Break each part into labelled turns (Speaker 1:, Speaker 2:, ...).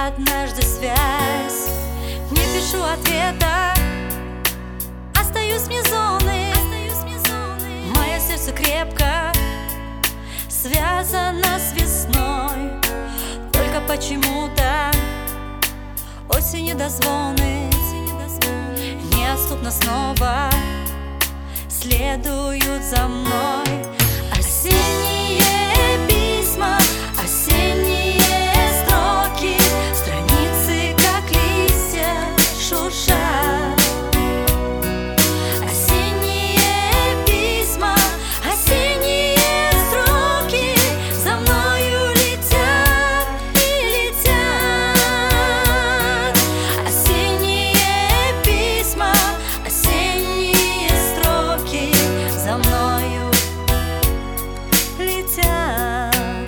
Speaker 1: однажды связь. Не пишу ответа, остаюсь вне зоны. Мое сердце крепко связано с весной. Только почему-то осени дозвоны неотступно снова следуют за мной. Осенние письма, осенние строки, страницы, как листья, шуршат. Осенние письма, осенние строки за мною летят и летят. Осенние письма, осенние строки за мною летят.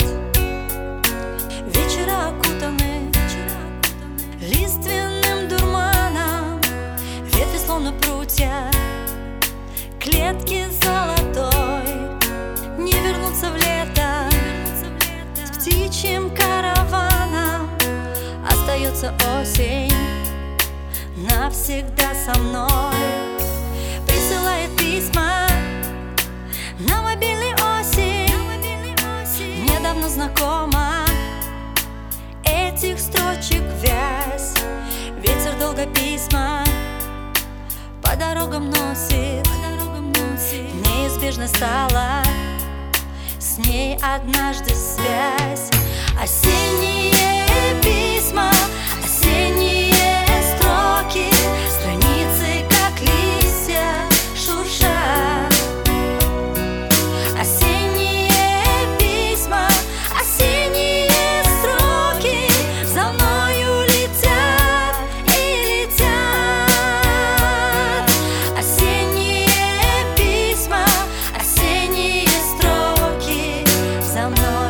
Speaker 1: Вечера окутаны лиственным дурманом, ветви словно прутья, клетки золотой. Не вернуться в лето с птичьим караваном. Остается осень навсегда со мной. Присылает письма на мобильный осень. Мне давно знакома этих строчек вязь. Ветер долго письма по дорогам носит. Неизбежно стала с ней однажды связь. Осенние письма, осенние строки, страницы, как листья, шуршат. Осенние письма, осенние строки за мною летят и летят. Осенние письма, осенние строки за мной.